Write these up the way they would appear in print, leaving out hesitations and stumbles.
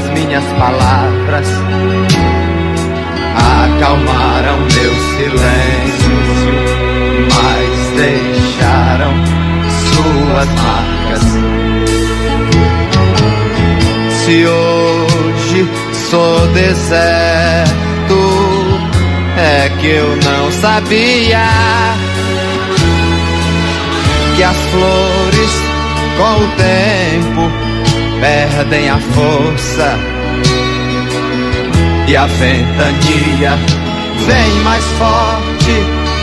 minhas palavras acalmaram meu silêncio, mas deixaram suas marcas. Se hoje sou deserto, é que eu não sabia que as flores com o tempo perdem a força e a ventania vem mais forte.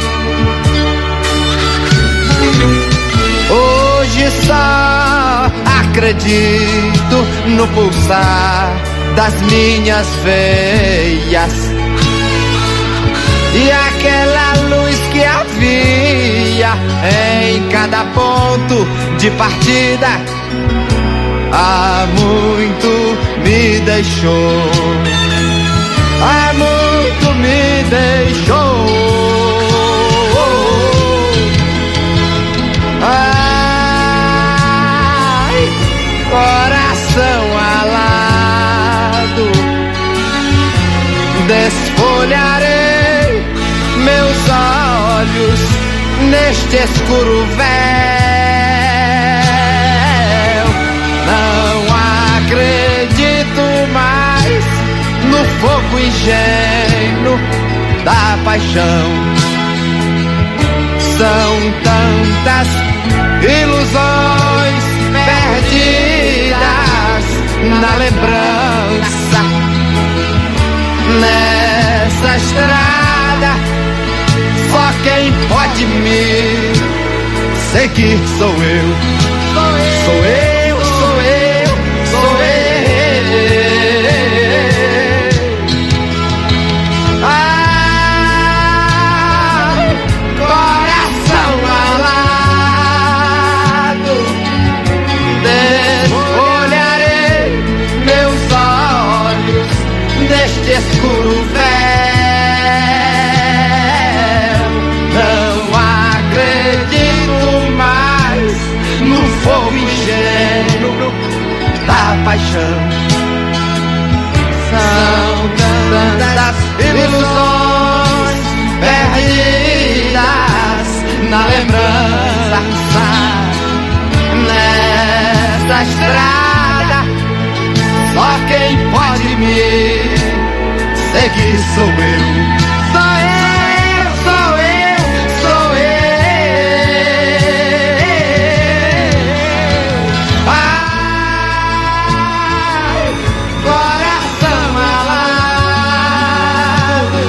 Hoje só acredito no pulsar das minhas veias e aquela luz que havia em cada ponto de partida há muito me deixou, há muito me deixou. Ai, coração alado, desfolharei meus olhos neste escuro véu. Não acredito mais no fogo ingênuo da paixão. São tantas ilusões perdidas na lembrança. Nessa estrada só quem pode me seguir sou eu. Sou eu, sou eu, sou eu. Ai, coração alado, desfolharei meus olhos neste escuro véu. Não acredito mais no fogo ingênuo da paixão. São tantas ilusões perdidas na lembrança. Nessa estrada só quem pode me seguir sou eu. Sou eu, sou eu, sou eu. Ai, coração alado,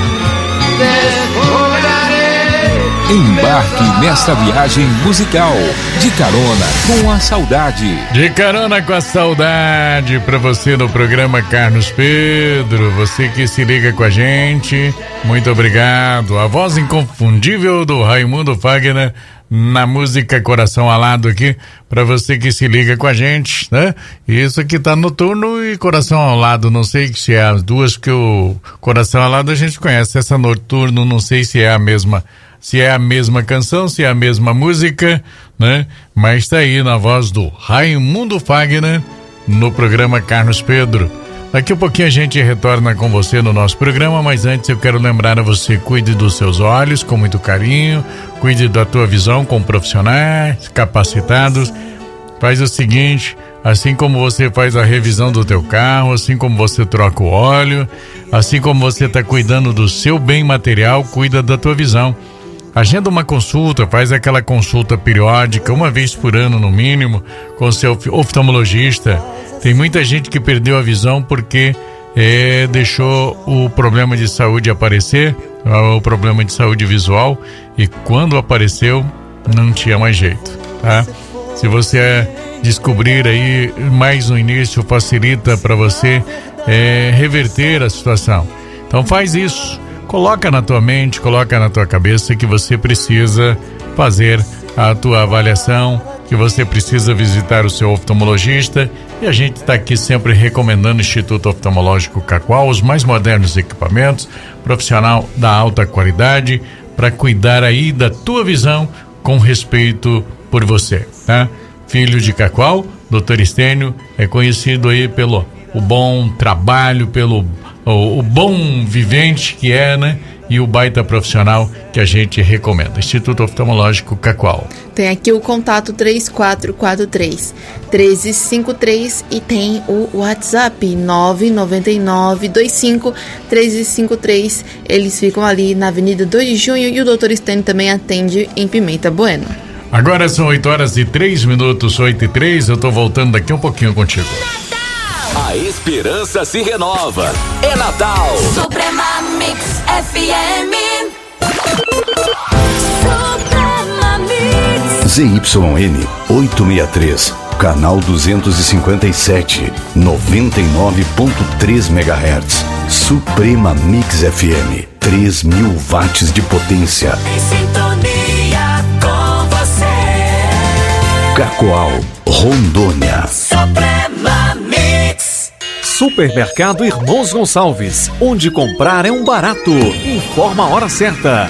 desfolharei. Embarque nesta viagem musical de carona com a saudade. De carona com a saudade pra você no programa Carlos Pedro, você que se liga com a gente, muito obrigado. A voz inconfundível do Raimundo Fagner na música Coração Alado aqui, pra você que se liga com a gente, né? Isso aqui tá Noturno e Coração Alado, não sei se é as duas, que o Coração Alado a gente conhece, essa Noturno não sei se é a mesma. Se é a mesma canção, se é a mesma música, né? Mas tá aí na voz do Raimundo Fagner no programa Carlos Pedro. Daqui a pouquinho a gente retorna com você no nosso programa, mas antes eu quero lembrar a você, cuide dos seus olhos com muito carinho, cuide da tua visão com profissionais capacitados. Faz o seguinte, assim como você faz a revisão do teu carro, assim como você troca o óleo, assim como você está cuidando do seu bem material, cuida da tua visão. Agenda uma consulta, faz aquela consulta periódica, uma vez por ano no mínimo, com o seu oftalmologista. Tem muita gente que perdeu a visão porque deixou o problema de saúde aparecer, o problema de saúde visual, e quando apareceu, não tinha mais jeito, tá? Se você descobrir aí mais no início, facilita para você reverter a situação. Então faz isso. Coloca na tua mente, coloca na tua cabeça que você precisa fazer a tua avaliação, que você precisa visitar o seu oftalmologista, e a gente está aqui sempre recomendando o Instituto Oftalmológico Cacoal, os mais modernos equipamentos, profissional da alta qualidade, para cuidar aí da tua visão com respeito por você, tá? Filho de Cacoal, Dr. Estênio, é conhecido aí pelo o bom trabalho, pelo o bom vivente que é, né? E o baita profissional que a gente recomenda. Instituto Oftalmológico Cacoal. Tem aqui o contato 3443-1353 e tem o WhatsApp 999-25-1353. Eles ficam ali na Avenida 2 de Junho e o Dr. Stênio também atende em Pimenta Bueno. Agora são 8h03, 8h03. Eu tô voltando daqui um pouquinho contigo. A esperança se renova. É Natal. Suprema Mix FM. Suprema Mix. ZYN 863, canal 257, 99.3 MHz. Suprema Mix FM, 3.000 watts de potência. Em sintonia com você. Cacoal, Rondônia. Suprema Mix. Supermercado Irmãos Gonçalves, onde comprar é um barato. Informa a hora certa.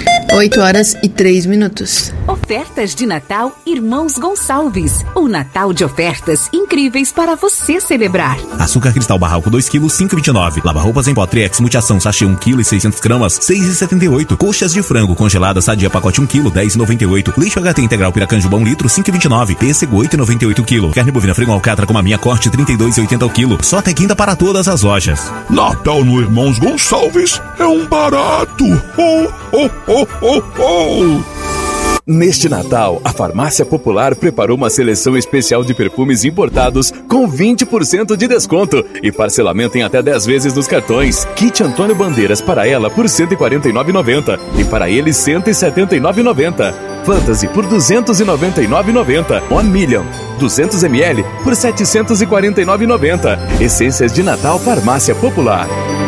8h03. Ofertas de Natal Irmãos Gonçalves. Um Natal de ofertas incríveis para você celebrar. Açúcar cristal barralco 2 kg, 5,29. Lava-roupas em pó Triex multiação sachê 1 kg e 600 gramas, 6,78. Coxas de frango congelada sadia pacote 1 kg, 10,98. Lixo HT integral Piracanjuba 1 litro, 5,29. Pêssego 8,98 kg. Carne bovina frango alcatra com a minha corte 32,80 o quilo. Só até quinta para todas as lojas. Natal no Irmãos Gonçalves é um barato. Oh, oh, oh, oh, oh. Neste Natal, a Farmácia Popular preparou uma seleção especial de perfumes importados com 20% de desconto e parcelamento em até 10 vezes nos cartões. Kit Antônio Bandeiras para ela por R$ 149,90 e para ele R$ 179,90. Fantasy por R$ 299,90. 1 Million 200 ml por R$ 749,90. Essências de Natal Farmácia Popular.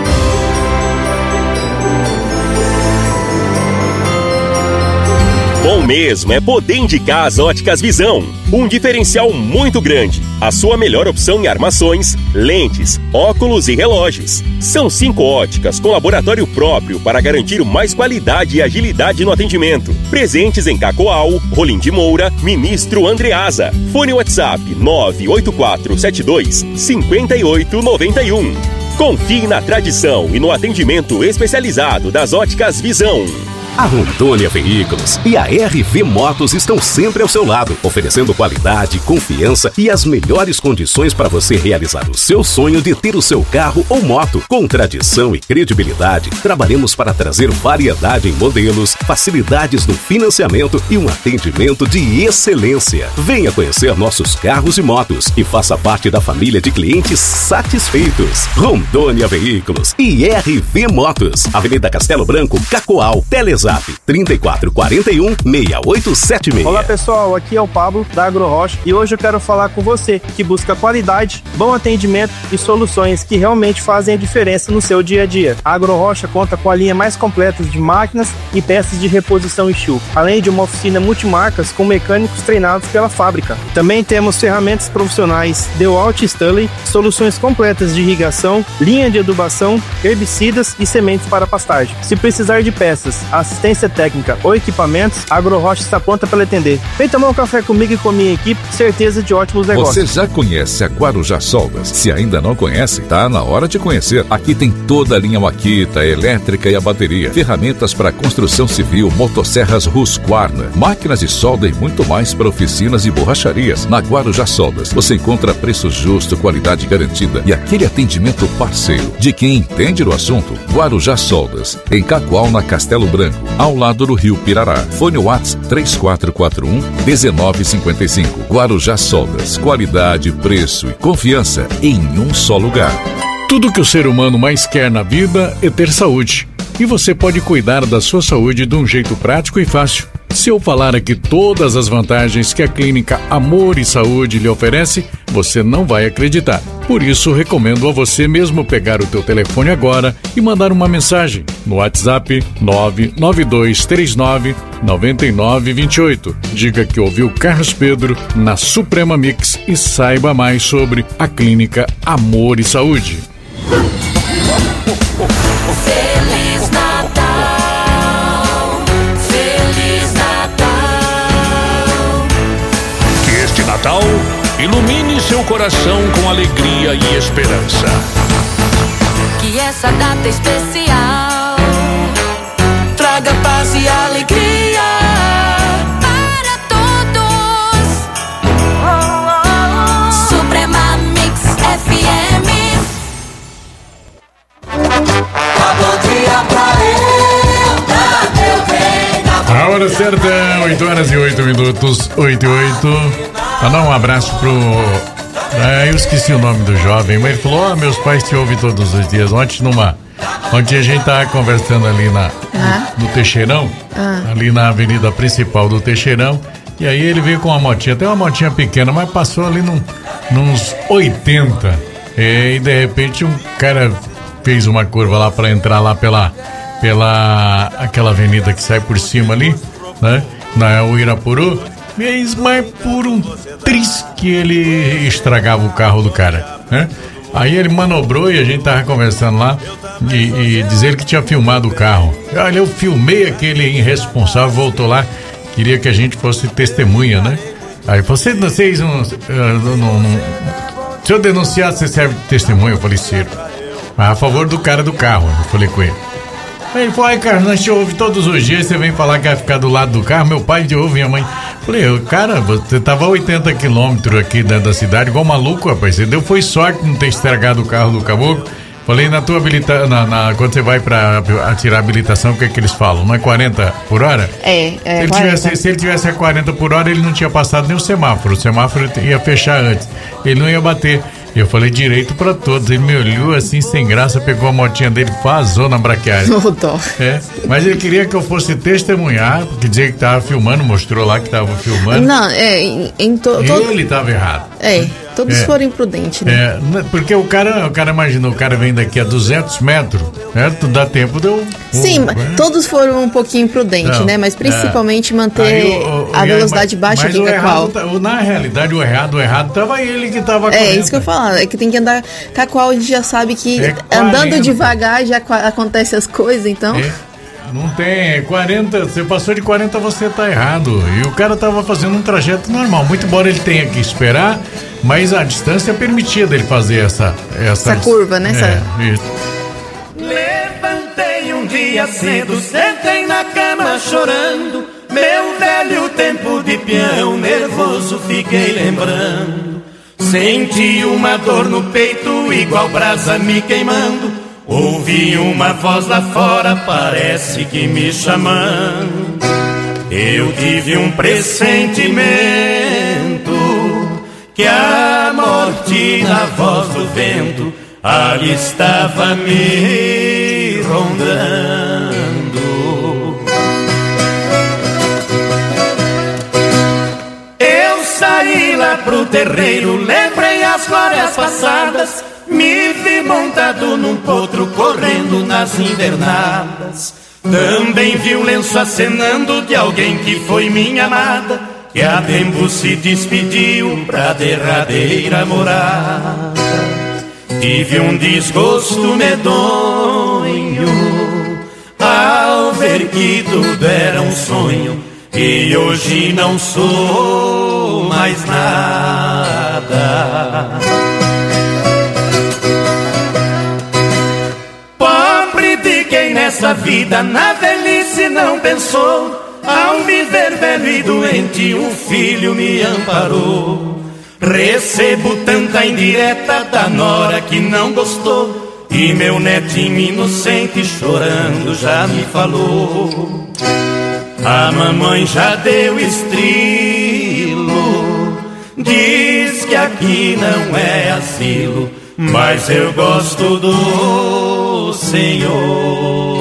Bom mesmo é poder indicar as Óticas Visão. Um diferencial muito grande. A sua melhor opção em armações, lentes, óculos e relógios. São 5 óticas com laboratório próprio para garantir mais qualidade e agilidade no atendimento. Presentes em Cacoal, Rolim de Moura, Ministro Andreasa. Fone WhatsApp 98472-5891. Confie na tradição e no atendimento especializado das Óticas Visão. A Rondônia Veículos e a RV Motos estão sempre ao seu lado, oferecendo qualidade, confiança e as melhores condições para você realizar o seu sonho de ter o seu carro ou moto. Com tradição e credibilidade, trabalhamos para trazer variedade em modelos, facilidades no financiamento e um atendimento de excelência. Venha conhecer nossos carros e motos e faça parte da família de clientes satisfeitos. Rondônia Veículos e RV Motos, Avenida Castelo Branco, Cacoal, Telezap 3441-6876. Olá pessoal, aqui é o Pablo da Agro Rocha e hoje eu quero falar com você que busca qualidade, bom atendimento e soluções que realmente fazem a diferença no seu dia a dia. A Agro Rocha conta com a linha mais completa de máquinas e peças de reposição e enxuga, além de uma oficina multimarcas com mecânicos treinados pela fábrica. Também temos ferramentas profissionais DeWalt e Stanley, soluções completas de irrigação, linha de adubação, herbicidas e sementes para pastagem. Se precisar de peças, assistência técnica ou equipamentos, a Agro Rocha está pronta para atender. Vem tomar um café comigo e com a minha equipe, certeza de ótimos negócios. Você já conhece a Guarujá Soldas? Se ainda não conhece, tá na hora de conhecer. Aqui tem toda a linha Makita, a elétrica e a bateria, ferramentas para construção civil, motosserras Husqvarna, máquinas de solda e muito mais para oficinas e borracharias. Na Guarujá Soldas, você encontra preço justo, qualidade garantida e aquele atendimento parceiro de quem entende do assunto. Guarujá Soldas, em Cacoal, na Castelo Branco, ao lado do Rio Pirará. Fone WhatsApp 3441-1955. Guarujá Soldas, qualidade, preço e confiança em um só lugar. Tudo que o ser humano mais quer na vida é ter saúde. E você pode cuidar da sua saúde de um jeito prático e fácil. Se eu falar aqui todas as vantagens que a clínica Amor e Saúde lhe oferece, você não vai acreditar. Por isso, recomendo a você mesmo pegar o teu telefone agora e mandar uma mensagem no WhatsApp 99239-9928. Diga que ouviu Carlos Pedro na Suprema Mix e saiba mais sobre a clínica Amor e Saúde. Feliz Natal, Feliz Natal. Que este Natal ilumine seu coração com alegria e esperança. essa data especial traga paz e alegria para todos. Suprema Mix FM. Bom dia pra eu bem. A hora certa, 8h08, 8h08. Pra dar um abraço pro... eu esqueci o nome do jovem, mas ele falou, meus pais te ouvem todos os dias. Ontem a gente tava conversando ali no Teixeirão, ali na avenida principal do Teixeirão, e aí ele veio com uma motinha, até uma motinha pequena, mas passou ali nos 80, e de repente um cara fez uma curva lá pra entrar lá pela aquela avenida que sai por cima ali, né, na Uirapuru, mas por um tris que ele estragava o carro do cara, né? Aí ele manobrou e a gente tava conversando lá e dizer que tinha filmado o carro. Olha, eu filmei aquele irresponsável, voltou lá, queria que a gente fosse testemunha, né? Aí vocês não, se eu denunciar, você serve de testemunha? Eu falei, Ciro, mas a favor do cara do carro, eu falei com ele. Aí ele falou, ai, cara, nós te ouve todos os dias, você vem falar que vai ficar do lado do carro, meu pai te ouve, minha mãe. Falei, cara, você tava a 80 quilômetros aqui dentro da cidade, igual maluco, rapaz, você foi sorte de não ter estragado o carro do caboclo. Falei, na tua habilitação, quando você vai pra tirar a habilitação, o que é que eles falam? Não é 40 por hora? Se ele tivesse a 40 por hora, ele não tinha passado nem o semáforo ia fechar antes, ele não ia bater. Eu falei direito pra todos. Ele me olhou assim, sem graça, pegou a motinha dele, vazou na braquiagem. Mas ele queria que eu fosse testemunhar, porque dizia que tava filmando, mostrou lá que tava filmando. Não, ele tava errado. Todos foram imprudentes, né? Porque o cara imaginou, o cara vem daqui a 200 metros, certo? Dá tempo de eu... Sim, todos foram um pouquinho imprudentes, né? Mas principalmente manter a velocidade baixa fica qual? Na realidade, o errado tava ele que tava correndo. É isso que eu falo, é que tem que andar com a qual a gente já sabe que andando devagar já acontecem as coisas, então... Não tem, 40, você passou de 40, você tá errado. E o cara tava fazendo um trajeto normal, muito embora ele tenha que esperar, mas a distância permitia dele fazer essa curva, né? Isso. Levantei um dia cedo, sentei na cama chorando, meu velho tempo de peão, nervoso fiquei lembrando. Senti uma dor no peito, igual brasa me queimando. Ouvi uma voz lá fora, parece que me chamando. Eu tive um pressentimento que a morte na voz do vento ali estava me rondando. Eu saí lá pro terreiro, lembrei as glórias passadas. Me vi montado num potro correndo nas invernadas. Também vi o lenço acenando de alguém que foi minha amada, que a tempo se despediu pra derradeira morada. Tive um desgosto medonho ao ver que tudo era um sonho e hoje não sou mais nada. Nessa vida, na velhice não pensou, ao me ver velho e doente, um filho me amparou. Recebo tanta indireta da nora que não gostou, e meu netinho inocente chorando já me falou. A mamãe já deu estrilo, diz que aqui não é asilo, mas eu gosto do Senhor.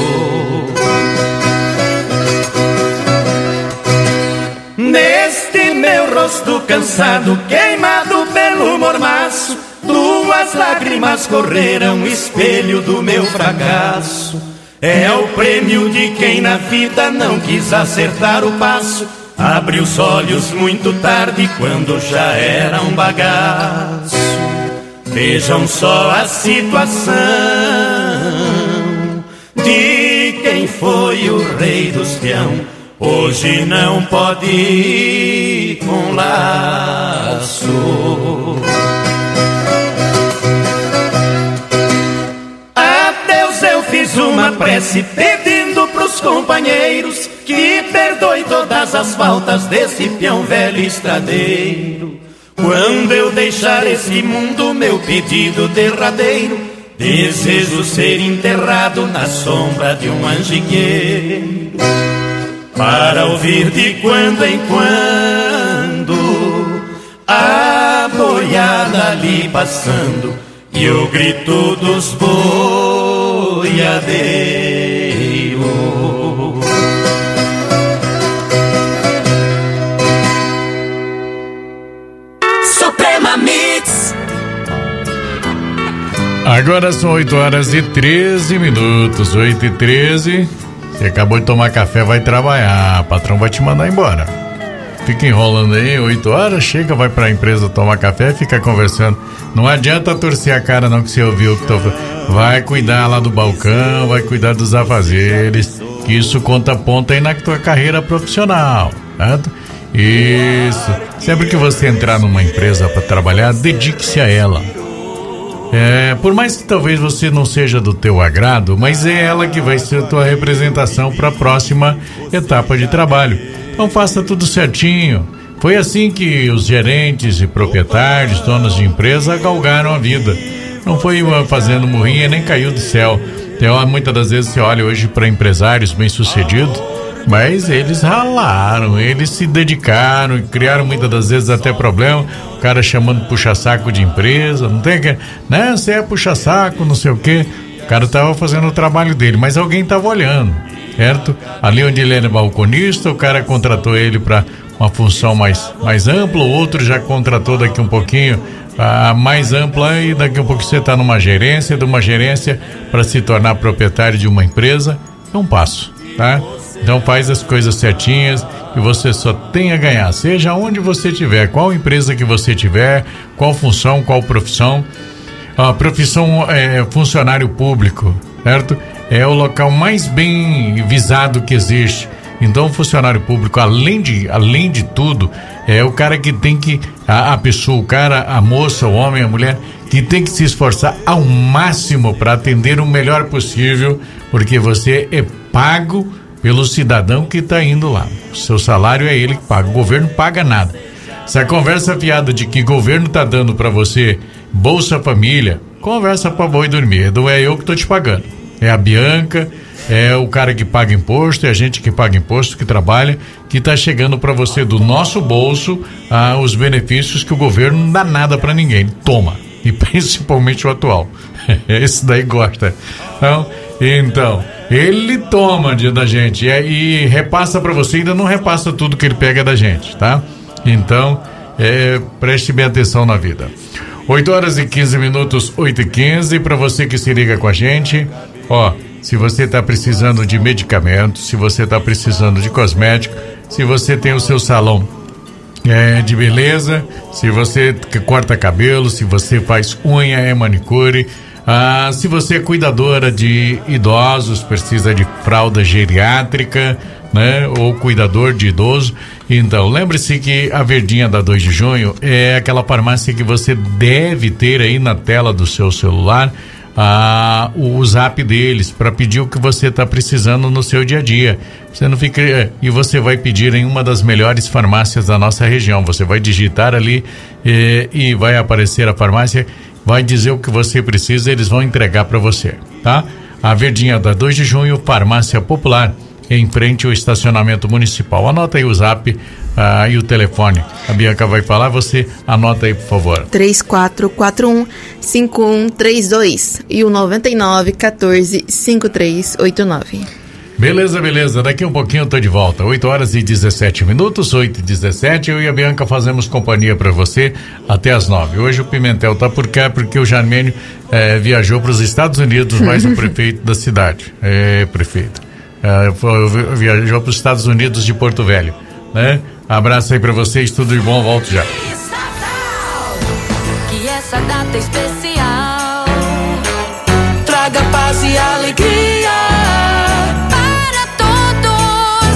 Neste meu rosto cansado, queimado pelo mormaço, duas lágrimas correram, espelho do meu fracasso. É o prêmio de quem na vida não quis acertar o passo. Abre os olhos muito tarde, quando já era um bagaço. Vejam só a situação de quem foi o rei dos peão. Hoje não pode ir com laço. A fiz uma prece pedindo pros companheiros que perdoem todas as faltas desse peão velho estradeiro. Quando eu deixar esse mundo, meu pedido derradeiro, desejo ser enterrado na sombra de um anjigueiro, para ouvir de quando em quando a boiada ali passando e o grito dos boiadeiros. Suprema Mix. Agora são 8h13, 8h13. Você acabou de tomar café, vai trabalhar, o patrão vai te mandar embora. Fica enrolando aí, 8 horas, chega, vai pra empresa tomar café, fica conversando. Não adianta torcer a cara não, que você ouviu o que tô falando. Vai cuidar lá do balcão, vai cuidar dos afazeres, que isso conta ponto aí na tua carreira profissional, certo? Isso. Sempre que você entrar numa empresa para trabalhar, dedique-se a ela. Por mais que talvez você não seja do teu agrado, mas é ela que vai ser a tua representação para a próxima etapa de trabalho. Então faça tudo certinho. Foi assim que os gerentes e proprietários, donos de empresa, galgaram a vida. Não foi fazendo murrinha, nem caiu do céu. Então, muitas das vezes você olha hoje para empresários bem-sucedidos, mas eles ralaram, eles se dedicaram e criaram muitas das vezes até problema. O cara chamando puxa-saco de empresa, não tem que, né? Você é puxa-saco, não sei o quê. O cara tava fazendo o trabalho dele, mas alguém tava olhando, certo? Ali onde ele era balconista, o cara contratou ele para uma função mais ampla, o outro já contratou daqui um pouquinho a mais ampla, e daqui um pouco você está numa gerência, de uma gerência para se tornar proprietário de uma empresa. É um passo, tá? Então faz as coisas certinhas e você só tem a ganhar, seja onde você estiver, qual empresa que você tiver, qual função, qual profissão. A profissão é funcionário público, certo? É o local mais bem visado que existe. Então o funcionário público, além de tudo, é o cara que tem que, a pessoa, o cara, a moça, o homem, a mulher, que tem que se esforçar ao máximo para atender o melhor possível, porque você é pago pelo cidadão que está indo lá. O seu salário é ele que paga, o governo não paga nada. Essa conversa fiada de que o governo está dando para você Bolsa Família, conversa para boi dormir. Não é eu que estou te pagando, é a Bianca, é o cara que paga imposto, é a gente que paga imposto, que trabalha, que está chegando para você do nosso bolso os benefícios que o governo não dá nada para ninguém, toma, e principalmente o atual. Esse daí gosta. Então ele toma da gente e repassa para você, ainda não repassa tudo que ele pega da gente, tá? Então preste bem atenção na vida. 8h15, 8h15, para você que se liga com a gente, se você está precisando de medicamentos, se você está precisando de cosmético, se você tem o seu salão de beleza, se você corta cabelo, se você faz unha, manicure, se você é cuidadora de idosos, precisa de fralda geriátrica, né? Ou cuidador de idoso, então lembre-se que a Verdinha da 2 de junho é aquela farmácia que você deve ter aí na tela do seu celular, o zap deles, para pedir o que você está precisando no seu dia a dia. Você não fica, e você vai pedir em uma das melhores farmácias da nossa região. Você vai digitar ali e vai aparecer a farmácia, vai dizer o que você precisa, eles vão entregar para você, tá? A Verdinha da 2 de junho, Farmácia Popular, em frente ao estacionamento municipal. Anota aí o zap e o telefone. A Bianca vai falar, você anota aí, por favor. 3441-5132 e o 9914-5389. Beleza. Daqui um pouquinho eu tô de volta. 8h17, 8h17. Eu e a Bianca fazemos companhia para você até as 9. Hoje o Pimentel tá por cá porque o Jarmênio viajou para os Estados Unidos, mais o prefeito da cidade. Prefeito. Viajou para os Estados Unidos de Porto Velho, né? Abraço aí para vocês, tudo de bom, volto já. Que essa data especial traga paz e alegria para todos.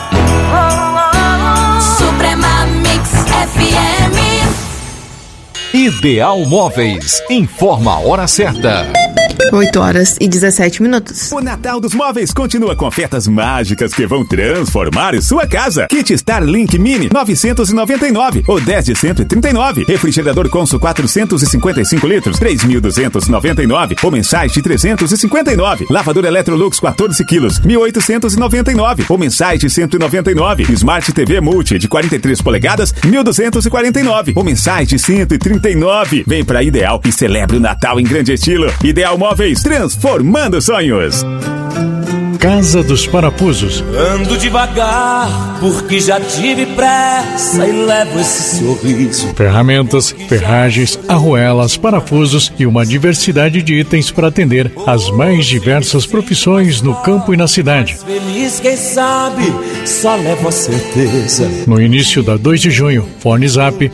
Suprema Mix FM. Ideal Móveis informa a hora certa. 8h17. O Natal dos Móveis continua com ofertas mágicas que vão transformar sua casa. Kit Starlink Mini 999 ou 10 de 139. Refrigerador Consul 455 litros 3.299 ou mensais de 359. Lavador Electrolux 14 quilos 1.899 ou mensais de 199. Smart TV Multi de 43 polegadas 1.249 ou mensais de 139. Vem pra Ideal e celebre o Natal em grande estilo. Ideal Móveis, transformando sonhos. Casa dos Parafusos. Ando devagar, porque já tive pressa e levo esse sorriso. Ferramentas, ferragens, arruelas, parafusos e uma diversidade de itens para atender as mais diversas profissões no campo e na cidade. Feliz quem sabe, só levo a certeza. No início da 2 de junho, fone zap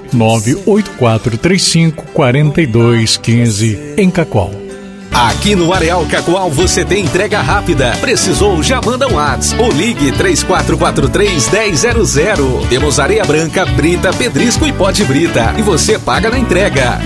984354215 em Cacoal. Aqui no Areal Cacoal você tem entrega rápida. Precisou? Já manda um WhatsApp ou ligue 3443-1000. Temos areia branca, brita, pedrisco e pó de brita. E você paga na entrega.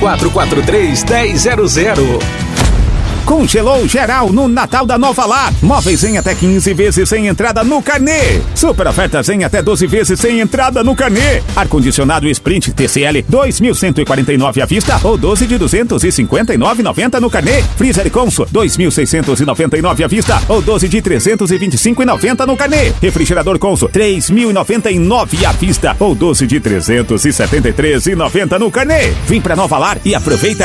3443-1000. Congelou geral no Natal da Nova Lar. Móveis em até 15 vezes sem entrada no carnê. Super ofertas em até 12 vezes sem entrada no carnê. Ar-condicionado Sprint TCL 2.149 à vista ou 12 de 259,90 no carnê. Freezer Consul 2.699 à vista ou 12 de 325,90 no carnê. Refrigerador Consul 3.099 à vista ou 12 de 373,90 no carnê. Vem pra Nova Lar e aproveita.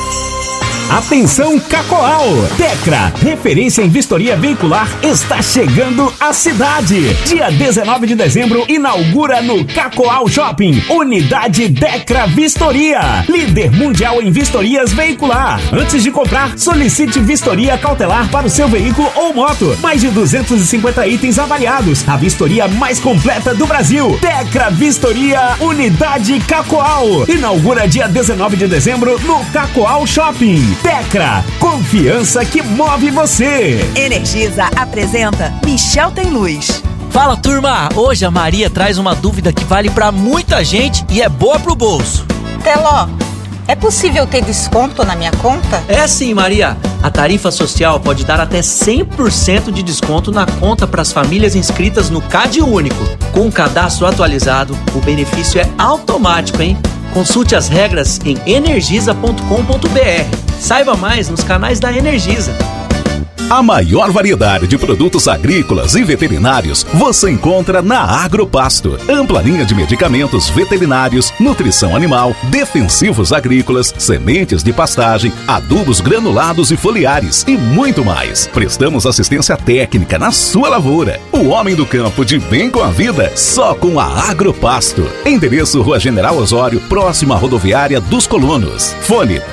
Atenção Cacoal! Tecra, referência em vistoria veicular, está chegando à cidade. Dia 19 de dezembro, inaugura no Cacoal Shopping, Unidade Tecra Vistoria, líder mundial em vistorias veicular. Antes de comprar, solicite vistoria cautelar para o seu veículo ou moto. Mais de 250 itens avaliados. A vistoria mais completa do Brasil. Tecra Vistoria, Unidade Cacoal. Inaugura dia 19 de dezembro no Cacoal Shopping. Tecra, confiança que move você. Energisa apresenta Michel Tem Luz. Fala, turma! Hoje a Maria traz uma dúvida que vale pra muita gente e é boa pro bolso. Teló, é possível ter desconto na minha conta? É sim, Maria. A tarifa social pode dar até 100% de desconto na conta para as famílias inscritas no CAD Único. Com o cadastro atualizado, o benefício é automático, hein? Consulte as regras em energisa.com.br. Saiba mais nos canais da Energisa. A maior variedade de produtos agrícolas e veterinários você encontra na Agropasto. Ampla linha de medicamentos veterinários, nutrição animal, defensivos agrícolas, sementes de pastagem, adubos granulados e foliares e muito mais. Prestamos assistência técnica na sua lavoura. O homem do campo de bem com a vida, só com a Agropasto. Endereço Rua General Osório, próximo à rodoviária dos Colonos. Fone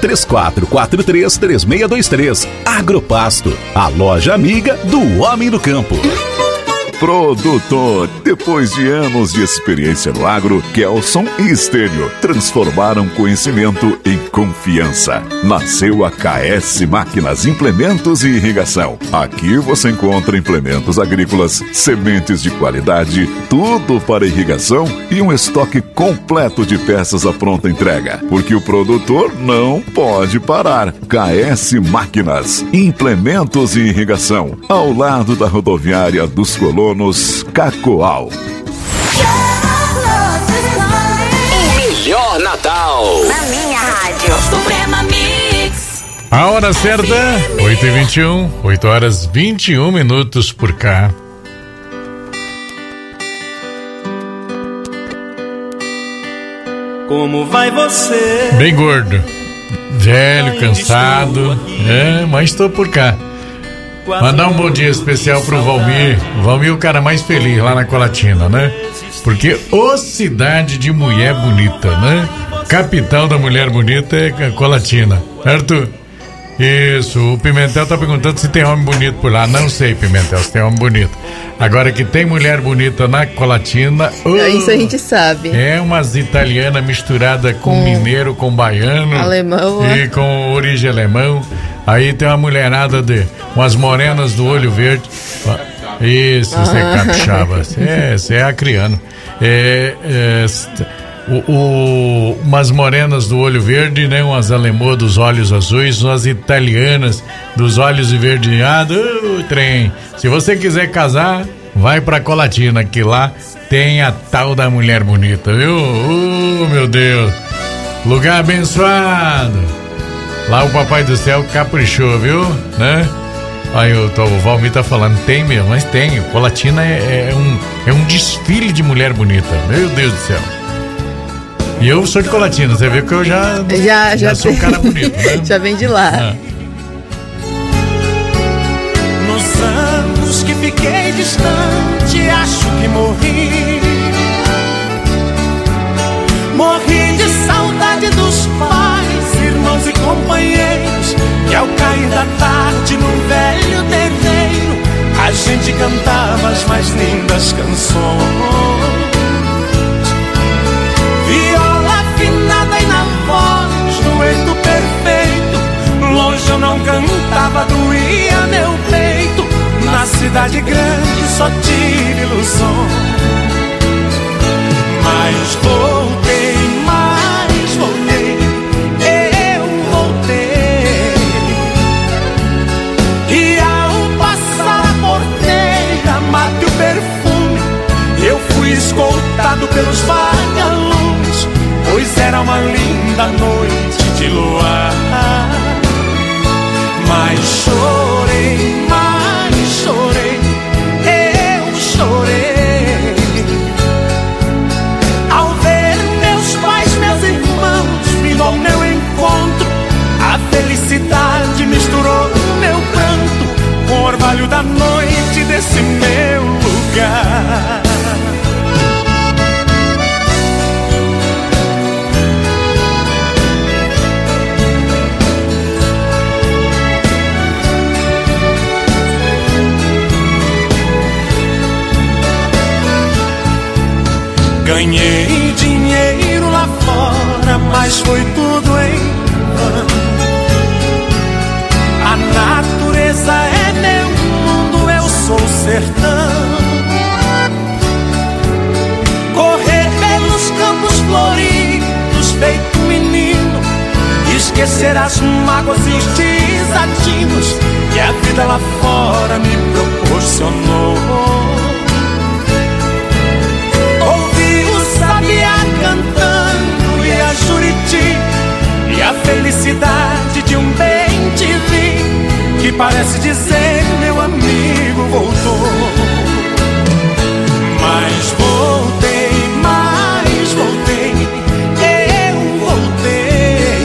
3443-3623. Agropasto, a loja amiga do homem do campo. Produtor, depois de anos de experiência no agro, Kelson e Estênio transformaram conhecimento em confiança. Nasceu a KS Máquinas Implementos e Irrigação. Aqui você encontra implementos agrícolas, sementes de qualidade, tudo para irrigação e um estoque completo de peças à pronta entrega. Porque o produtor não pode parar. KS Máquinas Implementos e Irrigação, ao lado da rodoviária dos Colonos, Cacoal. O melhor Natal na minha rádio. Suprema Mix. A hora certa, 8h21, 8h21 por cá. Como vai você? Bem gordo, velho, cansado, mas estou por cá. Mandar um bom dia especial pro Valmir. O Valmir é o cara mais feliz lá na Colatina, né? Porque ô cidade de mulher bonita, né? Capital da mulher bonita é Colatina, certo? Isso, o Pimentel tá perguntando se tem homem bonito por lá. Não sei, Pimentel, se tem homem bonito. Agora que tem mulher bonita na Colatina... Isso a gente sabe. É umas italianas misturadas com mineiro, com baiano. Alemão. E com origem alemão. Aí tem uma mulherada de umas morenas do olho verde. Isso, você é capixaba. Você é acriano. umas morenas do olho verde, né? Umas alemãs dos olhos azuis, umas italianas dos olhos esverdeados. Trem. Se você quiser casar, vai pra Colatina, que lá tem a tal da mulher bonita, viu? Meu Deus. Lugar abençoado. Lá o Papai do Céu caprichou, viu? Né? Aí o Valmir tá falando, tem mesmo, mas tem. Colatina é um desfile de mulher bonita. Meu Deus do céu. E eu sou de Colatina, você vê que eu já sou um cara bonito, né? Já vem de lá. Nos anos que fiquei distante, acho que morri. Morri de saudade dos pais, irmãos e companheiros. E ao cair da tarde num velho terreiro, a gente cantava as mais lindas canções. Viola afinada e na voz, dueto perfeito. Longe eu não cantava, doía meu peito. Na cidade grande só tive ilusões. Mas voltei, eu voltei. E ao passar a porteira, matei o perfume. Eu fui escoltado pelos vagalumes, pois era uma linda noite de luar. Mas chorei, eu chorei. Ao ver meus pais, meus irmãos vindo ao meu encontro, a felicidade misturou o meu pranto com o orvalho da noite desse meu lugar. Ganhei dinheiro lá fora, mas foi tudo em vão. A natureza é meu mundo, eu sou o sertão. Correr pelos campos floridos, feito menino, esquecer as mágoas e os desatinos que a vida lá fora me proporcionou. Cantando e a Juriti, e a felicidade de um bem te vi, que parece dizer meu amigo voltou. Mas voltei, eu voltei.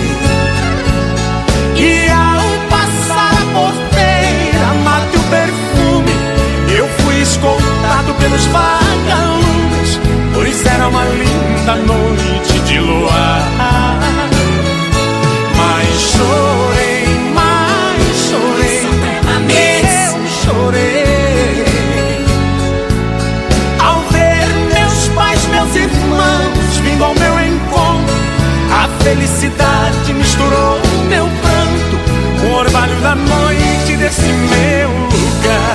E ao passar a porteira, matei o perfume. Eu fui escoltado pelos vagalumes, pois era uma linda noite de luar. Mas chorei, eu chorei. Ao ver meus pais, meus irmãos vindo ao meu encontro, a felicidade misturou o meu pranto com o orvalho da noite desse meu lugar.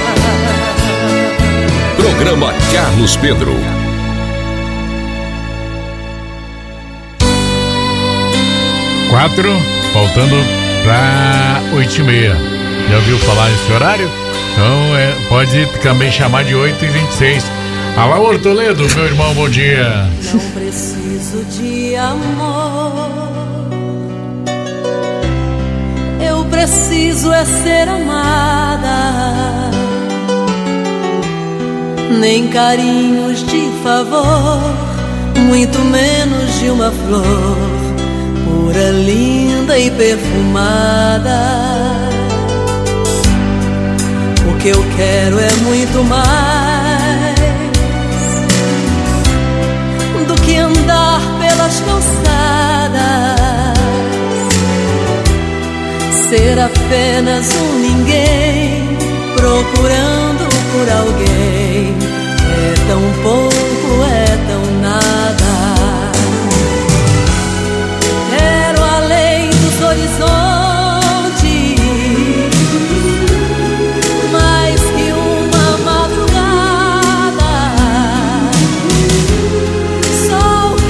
Programa Carlos Pedro. Faltando pra 8h30. Já ouviu falar nesse horário? Então pode também chamar de 8h26. Alô, Toledo, meu irmão, bom dia. Não preciso de amor, eu preciso é ser amada. Nem carinhos de favor, muito menos de uma flor pura, linda e perfumada. O que eu quero é muito mais do que andar pelas calçadas, ser apenas um ninguém procurando por alguém. É tão pouco, é tão nada. Quero além dos horizontes, mais que uma madrugada. Só o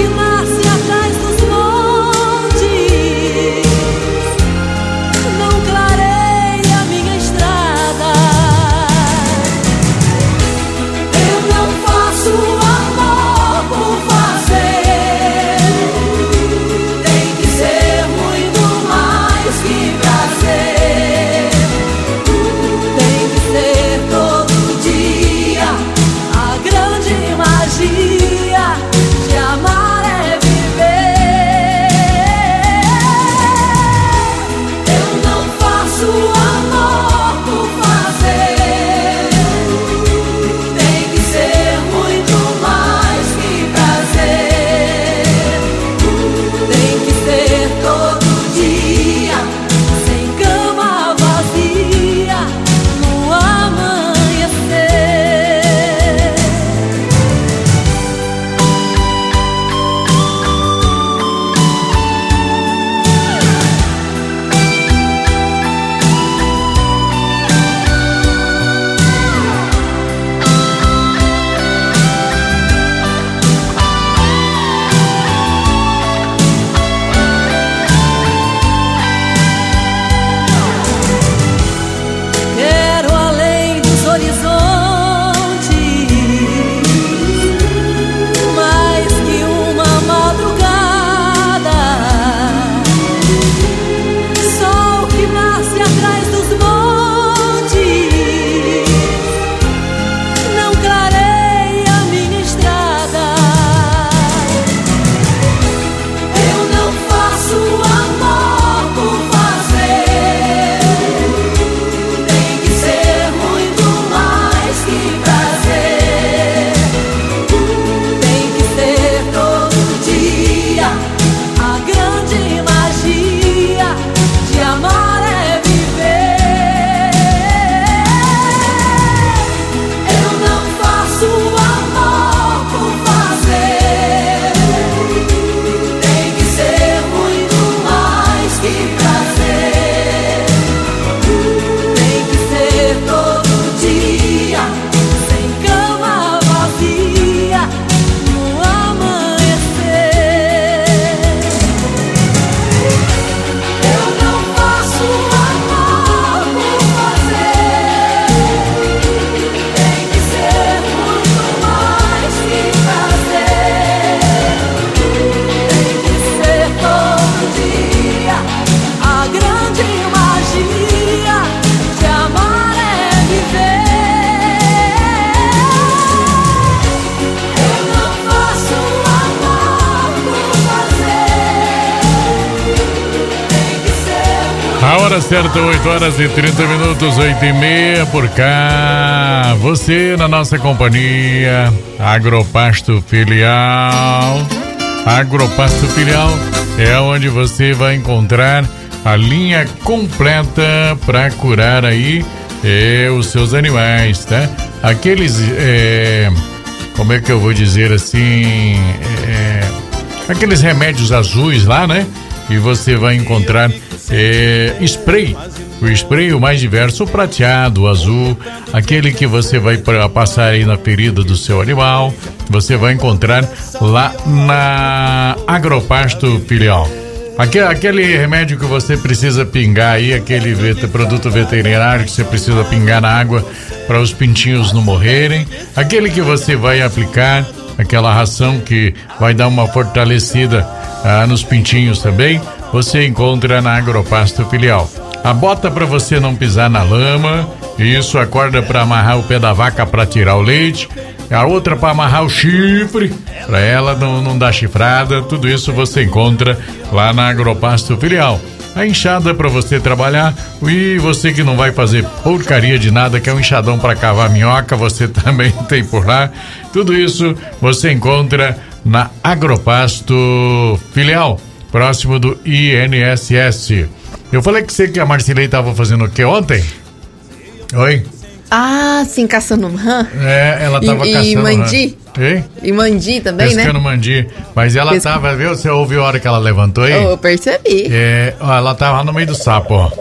hora certa, 8 horas e 30 minutos, 8h30 por cá. Você na nossa companhia, Agropasto Filial. Agropasto Filial é onde você vai encontrar a linha completa para curar aí os seus animais, tá? Aqueles, como é que eu vou dizer assim, aqueles remédios azuis lá, né? E você vai encontrar spray. O spray, o mais diverso, o prateado, o azul, aquele que você vai passar aí na ferida do seu animal, você vai encontrar lá na Agropasto Filial. Aquele remédio que você precisa pingar aí, aquele produto veterinário que você precisa pingar na água para os pintinhos não morrerem, aquele que você vai aplicar, aquela ração que vai dar uma fortalecida nos pintinhos também, você encontra na Agropasto Filial. A bota para você não pisar na lama, isso, a corda para amarrar o pé da vaca para tirar o leite, a outra para amarrar o chifre, para ela não dar chifrada, tudo isso você encontra lá na Agropasto Filial. A enxada para você trabalhar, e você que não vai fazer porcaria de nada, que é um enxadão para cavar minhoca, você também tem por lá. Tudo isso você encontra na Agropasto Filial, próximo do INSS. Eu falei que a Marcilei tava fazendo o que ontem? Oi? Ah, sim, caçando rã. Ela tava caçando e mandi. Rã. E mandi também, pescando, né? Mandi. Mas ela tava, viu? Você ouviu a hora que ela levantou aí? Eu percebi. Ela tava no meio do sapo, ó.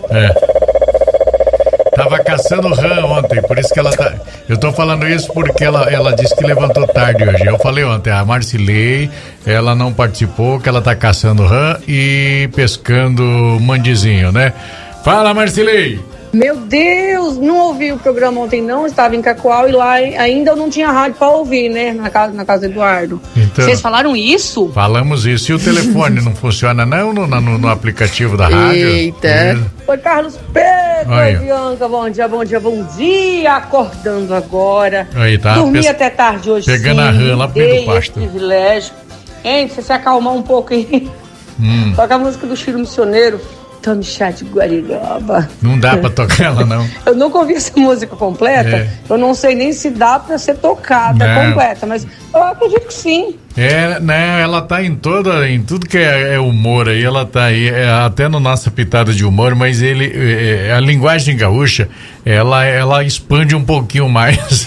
Tava caçando rã ontem, por isso que ela tá... Eu tô falando isso porque ela disse que levantou tarde hoje. Eu falei ontem, a Marcilei, ela não participou, que ela tá caçando rã e pescando mandizinho, né? Fala, Marcilei! Meu Deus, não ouvi o programa ontem não, estava em Cacoal e lá ainda eu não tinha rádio para ouvir, né, na casa do Eduardo. Então, vocês falaram isso? Falamos isso. E o telefone não funciona não no aplicativo da rádio? Eita. Oi, Carlos Pedro, oi, Bianca, bom dia, acordando agora. Aí, tá. Dormi até tarde hoje, pegando a rã lá pro meio do pasto. Privilégio. Hein, você se acalmar um pouco aí. Toca a música do Chiro Missioneiro. Tome chá de Guarigaba. Não dá pra tocar ela, não. Eu nunca ouvi essa música completa. Eu não sei nem se dá pra ser tocada completa, mas eu acredito que sim. Né? Ela tá em tudo que é humor aí, ela tá aí, até no nossa pitada de humor, mas a linguagem gaúcha, ela expande um pouquinho mais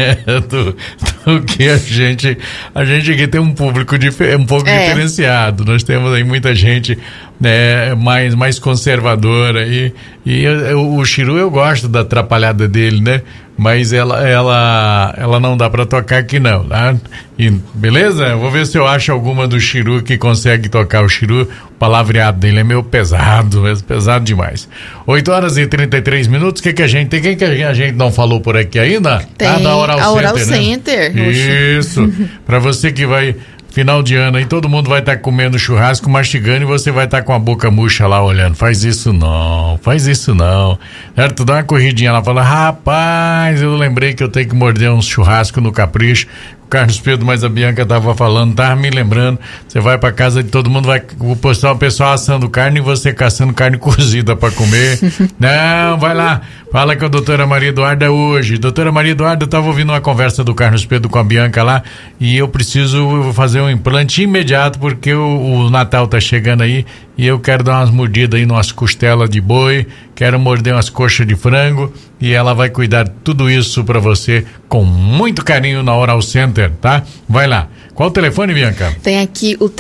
do que a gente aqui tem um público um pouco diferenciado. Nós temos aí muita gente, né, mais conservadora e o Chiru, eu gosto da atrapalhada dele, né? Mas ela não dá pra tocar aqui não, tá? E, beleza? Eu vou ver se eu acho alguma do Chiru que consegue tocar o Chiru. O palavreado dele é meio pesado demais. 8 horas e 33 minutos. Quem que a gente não falou por aqui ainda? Tem da Oral Center, né? Isso. Pra você que vai... Final de ano aí, todo mundo vai estar comendo churrasco, mastigando, e você vai estar com a boca murcha lá olhando. Faz isso não. Certo? Dá uma corridinha lá, fala, rapaz, eu lembrei que eu tenho que morder um churrasco no Capricho. O Carlos Pedro, mas a Bianca tava falando, tava me lembrando. Você vai pra casa de todo mundo, vai postar o pessoal assando carne e você caçando carne cozida pra comer. Não, vai lá, fala com a doutora Maria Eduarda hoje. Doutora Maria Eduarda, eu tava ouvindo uma conversa do Carlos Pedro com a Bianca lá e eu preciso fazer um implante imediato porque o Natal tá chegando aí e eu quero dar umas mordidas aí numas costelas de boi, quero morder umas coxas de frango e ela vai cuidar tudo isso pra você com muito carinho na Oral Center, tá? Vai lá. Qual o telefone, Bianca? Tem aqui o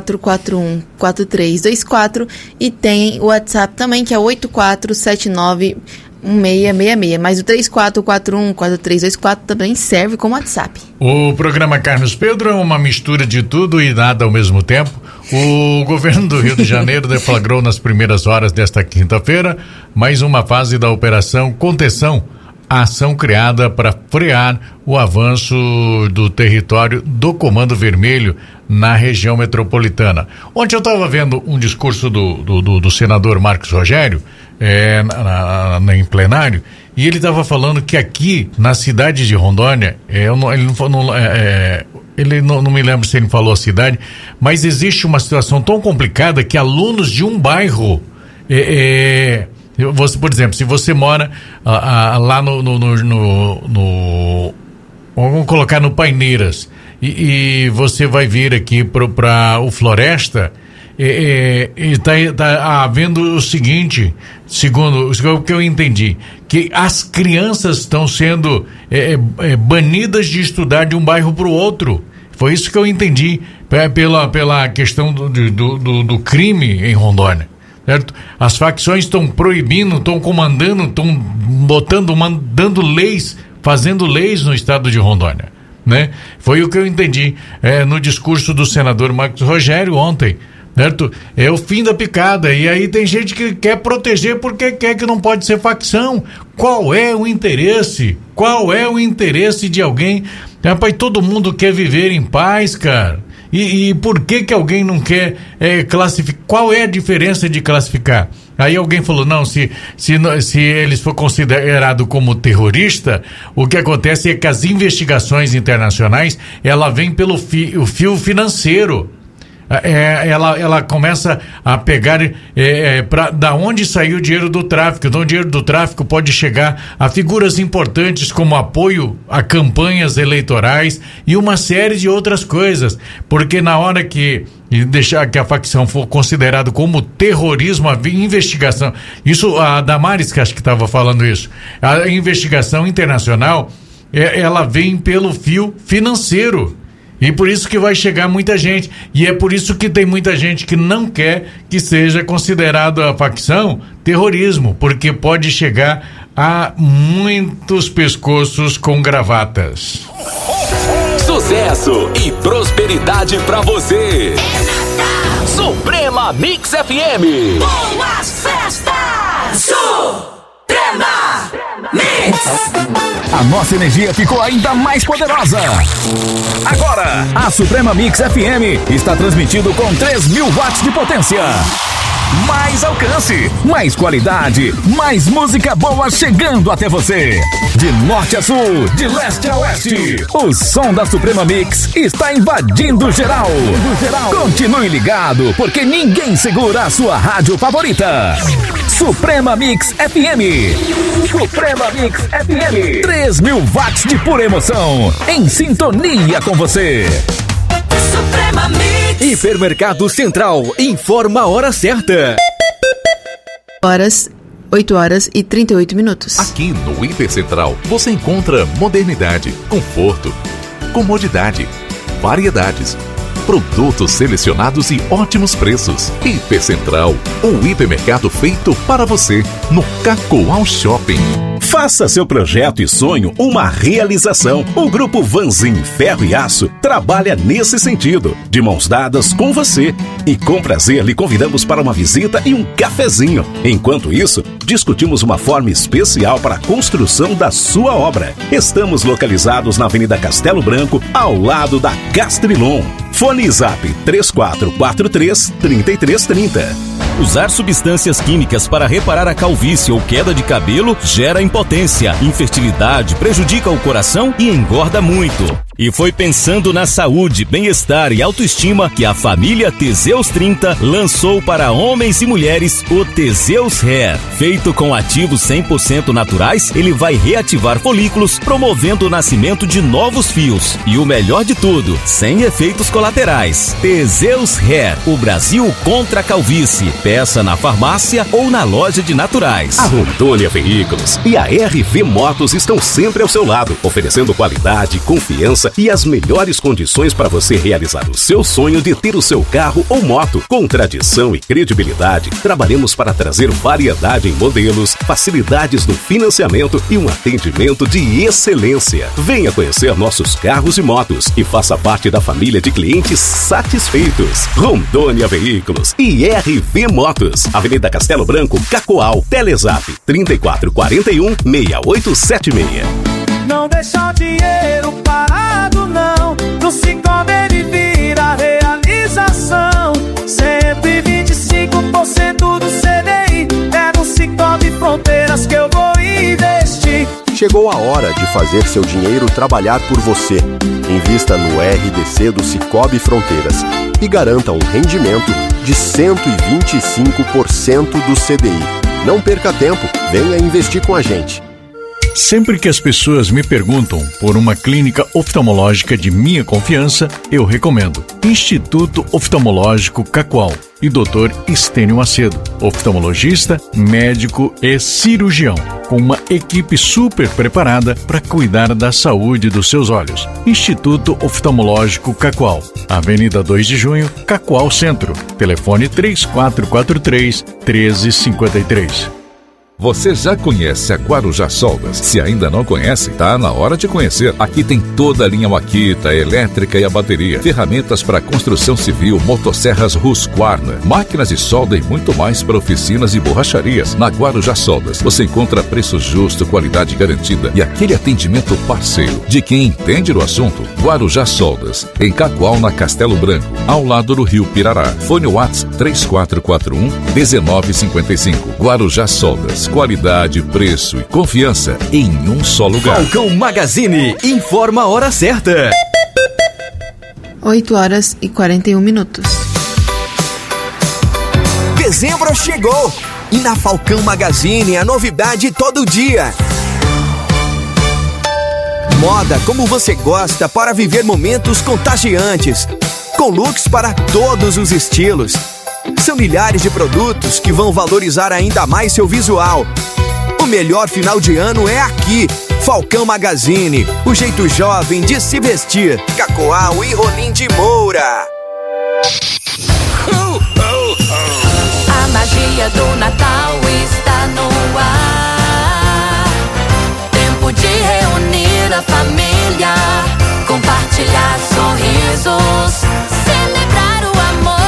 3441-4324 e tem o WhatsApp também, que é 8479-1666, mas o 3441-4324 também serve como WhatsApp. O programa Carlos Pedro é uma mistura de tudo e nada ao mesmo tempo. O governo do Rio de Janeiro deflagrou nas primeiras horas desta quinta-feira mais uma fase da Operação Contenção, a ação criada para frear o avanço do território do Comando Vermelho na região metropolitana. Ontem eu estava vendo um discurso do senador Marcos Rogério em plenário, e ele estava falando que aqui na cidade de Rondônia, ele não me lembro se ele falou a cidade, mas existe uma situação tão complicada que alunos de um bairro Você, por exemplo, se você mora lá vamos colocar no Paineiras, e você vai vir aqui para o Floresta, está havendo o seguinte, segundo o que eu entendi, que as crianças estão sendo banidas de estudar de um bairro para o outro. Foi isso que eu entendi pela questão do crime em Rondônia, certo? As facções estão proibindo, estão comandando, estão mandando leis, fazendo leis no estado de Rondônia, né? Foi o que eu entendi no discurso do senador Marcos Rogério ontem, certo? É o fim da picada, e aí tem gente que quer proteger porque quer que não pode ser facção. Qual é o interesse? Qual é o interesse de alguém? Rapaz, todo mundo quer viver em paz, cara. E por que alguém não quer classificar? Qual é a diferença de classificar? Aí alguém falou, não, se eles for considerado como terrorista, o que acontece é que as investigações internacionais, ela vem pelo fio financeiro. Ela começa a pegar da onde saiu o dinheiro do tráfico. Então o dinheiro do tráfico pode chegar a figuras importantes como apoio a campanhas eleitorais e uma série de outras coisas, porque na hora que deixar que a facção for considerado como terrorismo, a investigação, isso a Damares que acho que estava falando isso, a investigação internacional ela vem pelo fio financeiro. E por isso que vai chegar muita gente. E é por isso que tem muita gente que não quer que seja considerado a facção terrorismo, porque pode chegar a muitos pescoços com gravatas. Sucesso e prosperidade pra você. Suprema Mix FM. Boas festas! Suprema Mix! A nossa energia ficou ainda mais poderosa. Agora, a Suprema Mix FM está transmitindo com 3.000 watts de potência. Mais alcance, mais qualidade, mais música boa chegando até você. De norte a sul, de leste a oeste, o som da Suprema Mix está invadindo geral. Continue ligado, porque ninguém segura a sua rádio favorita. Suprema Mix FM. Suprema Mix FM. 3.000 watts de pura emoção, em sintonia com você. Suprema Mix. Hipermercado Central informa a hora certa. 8 horas e 38 minutos. Aqui no Hipercentral você encontra modernidade, conforto, comodidade, variedades, produtos selecionados e ótimos preços. Hipercentral, um hipermercado feito para você no Cacoal Shopping. Faça seu projeto e sonho uma realização. O Grupo Vanzin Ferro e Aço trabalha nesse sentido, de mãos dadas com você. E com prazer lhe convidamos para uma visita e um cafezinho. Enquanto isso, discutimos uma forma especial para a construção da sua obra. Estamos localizados na Avenida Castelo Branco, ao lado da Castrilon. Fone Zap 3443-3330. Usar substâncias químicas para reparar a calvície ou queda de cabelo gera impotência, infertilidade, prejudica o coração e engorda muito. E foi pensando na saúde, bem-estar e autoestima que a família Teseus 30 lançou para homens e mulheres o Teseus Hair. Feito com ativos 100% naturais, ele vai reativar folículos, promovendo o nascimento de novos fios. E o melhor de tudo, sem efeitos colaterais. Teseus Hair, o Brasil contra a calvície. Peça na farmácia ou na loja de naturais. A Rondônia Veículos e a RV Motos estão sempre ao seu lado, oferecendo qualidade, confiança e as melhores condições para você realizar o seu sonho de ter o seu carro ou moto. Com tradição e credibilidade, trabalhamos para trazer variedade em modelos, facilidades no financiamento e um atendimento de excelência. Venha conhecer nossos carros e motos e faça parte da família de clientes satisfeitos. Rondônia Veículos e RV Motos, Avenida Castelo Branco, Cacoal, Telezap 3441-6876. Não deixa o dinheiro parado, não. No Cicobi ele vira realização. 125% do CDI. É no Cicobi Fronteiras que eu vou investir. Chegou a hora de fazer seu dinheiro trabalhar por você. Invista no RDC do Cicobi Fronteiras e garanta um rendimento de 125% do CDI. Não perca tempo, venha investir com a gente. Sempre que as pessoas me perguntam por uma clínica oftalmológica de minha confiança, eu recomendo Instituto Oftalmológico Cacoal e Dr. Estênio Macedo, oftalmologista, médico e cirurgião, com uma equipe super preparada para cuidar da saúde dos seus olhos. Instituto Oftalmológico Cacoal, Avenida 2 de Junho, Cacoal Centro. Telefone 3443-1353. Você já conhece a Guarujá Soldas? Se ainda não conhece, tá na hora de conhecer. Aqui tem toda a linha Makita, elétrica e a bateria, ferramentas para construção civil, motosserras Husqvarna, máquinas de solda e muito mais para oficinas e borracharias. Na Guarujá Soldas, você encontra preço justo, qualidade garantida e aquele atendimento parceiro de quem entende do assunto. Guarujá Soldas, em Cacoal, na Castelo Branco, ao lado do Rio Pirará. Fone WhatsApp 3441-1955. Guarujá Soldas. Qualidade, preço e confiança em um só lugar. Falcão Magazine informa a hora certa. 8h41. Dezembro chegou e na Falcão Magazine a novidade todo dia. Moda como você gosta para viver momentos contagiantes, com looks para todos os estilos. São milhares de produtos que vão valorizar ainda mais seu visual. O melhor final de ano é aqui. Falcão Magazine, o jeito jovem de se vestir. Cacoal e Rolim de Moura. A magia do Natal está no ar. Tempo de reunir a família, compartilhar sorrisos, celebrar o amor.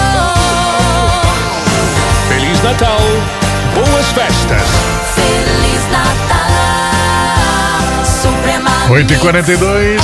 Feliz Natal, boas festas. Feliz Natal, Suprema 8h42.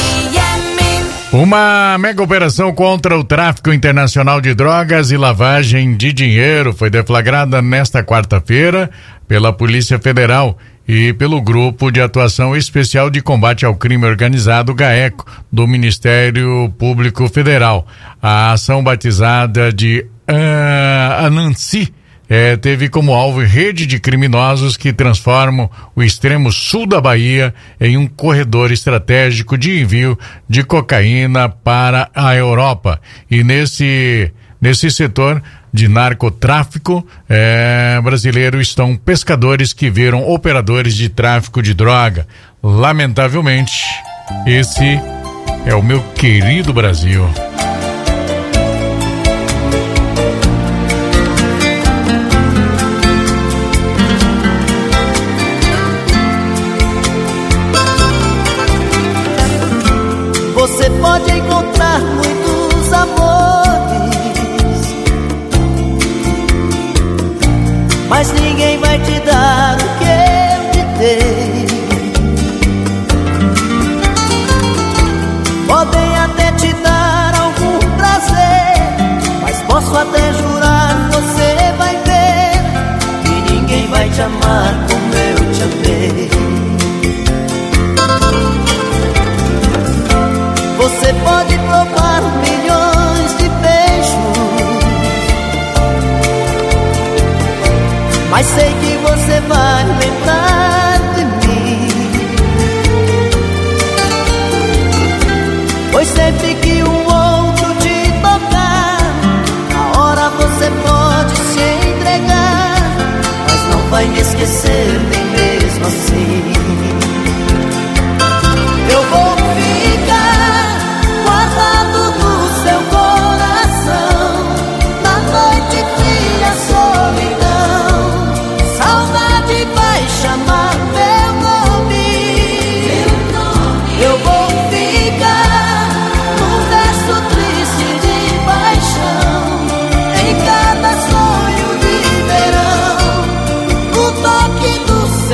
Uma mega operação contra o tráfico internacional de drogas e lavagem de dinheiro foi deflagrada nesta quarta-feira pela Polícia Federal e pelo Grupo de Atuação Especial de Combate ao Crime Organizado, GAECO, do Ministério Público Federal. A ação batizada de Anansi teve como alvo rede de criminosos que transformam o extremo sul da Bahia em um corredor estratégico de envio de cocaína para a Europa. E nesse setor de narcotráfico brasileiro estão pescadores que viram operadores de tráfico de droga. Lamentavelmente, esse é o meu querido Brasil. Você pode encontrar muitos amores, mas ninguém vai te dar o que eu te dei. Podem até te dar algum prazer, mas posso até jurar, você vai ver que ninguém vai te amar como eu te amei. Você pode provar milhões de beijos, mas sei que você vai lembrar de mim, pois sempre que um outro te tocar, na hora você pode se entregar, mas não vai me esquecer nem mesmo assim. Eu vou ficar guardado no seu coração, na noite fria, solidão. Saudade vai chamar meu nome. Eu vou ficar num verso triste de paixão, em cada sonho de verão, no toque do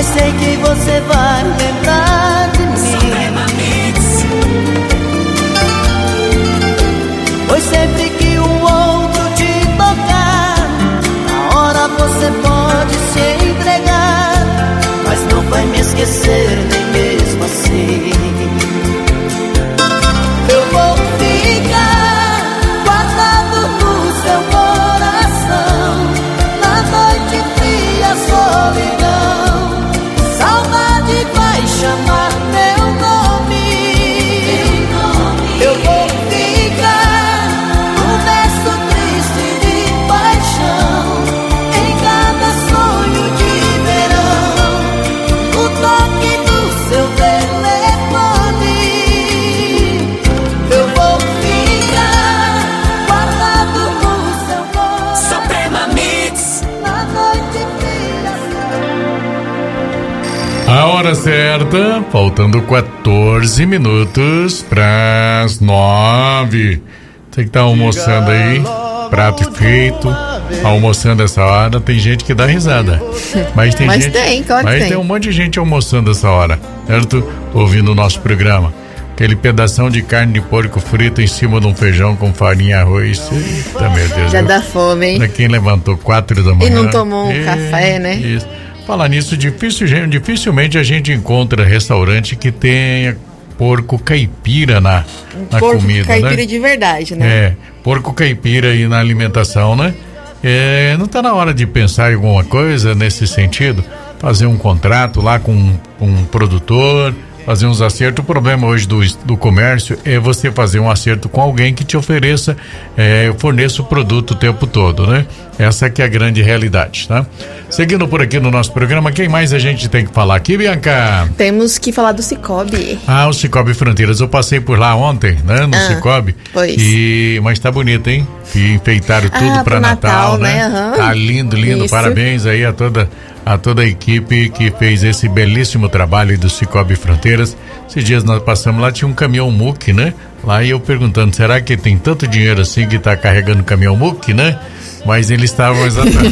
mas sei que você vai lembrar de mim. Suprema Mix. Pois sempre que um outro te tocar, na hora você pode se entregar, mas não vai me esquecer nem mesmo assim. Eu vou ficar guardado no seu coração, na noite fria, solidão. Saudade vai chamar meu nome. Eu vou ficar num verso triste de paixão, em cada sonho de verão, no toque do seu telefone. Eu vou ficar guardado no seu coração. Suprema Mix. Na noite fria. A hora certa, faltando 14 minutos para as 9. Você que tá almoçando aí, prato feito, almoçando essa hora, tem gente que dá risada. Mas tem Mas gente, tem, claro que mas tem. tem um monte de gente almoçando essa hora, certo? Ouvindo o nosso programa. Aquele pedação de carne de porco frito em cima de um feijão com farinha e arroz. Eita, meu Deus. Já dá fome, hein? Pra quem levantou 4 da manhã. E não tomou um café, né? Isso. Falar nisso, dificilmente a gente encontra restaurante que tenha porco caipira na Porco comida, caipira né? de verdade, né? É, porco caipira aí na alimentação, né? Não tá na hora de pensar em alguma coisa nesse sentido? Fazer um contrato lá com um produtor, fazer uns acertos. O problema hoje do comércio é você fazer um acerto com alguém que te forneça o produto o tempo todo, né? Essa que é a grande realidade, tá? Seguindo por aqui no nosso programa, quem mais a gente tem que falar aqui, Bianca? Temos que falar do Cicobi. O Cicobi Fronteiras, eu passei por lá ontem, né? No Cicobi. Pois. Mas tá bonito, hein? E enfeitaram tudo pra Natal, né? Uhum. Tá lindo. Isso. Parabéns aí a toda a equipe que fez esse belíssimo trabalho do Cicobi Fronteiras. Esses dias nós passamos lá, tinha um caminhão muque, né? Lá e eu perguntando, será que tem tanto dinheiro assim que tá carregando caminhão muque, né? Mas eles estavam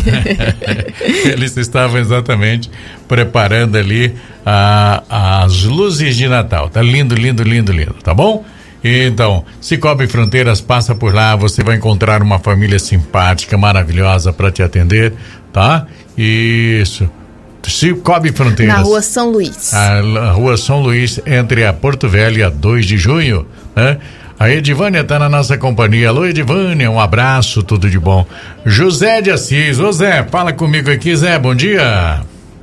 exatamente preparando ali as luzes de Natal. Tá lindo, tá bom? Então, Cicobi Fronteiras, passa por lá, você vai encontrar uma família simpática, maravilhosa para te atender, tá? Isso. Cicobi Fronteiras. Na Rua São Luís. A Rua São Luís, entre a Porto Velho e a 2 de junho, né? A Edivânia tá na nossa companhia. Alô, Edivânia, um abraço, tudo de bom. José de Assis. Ô Zé, fala comigo aqui, Zé, bom dia.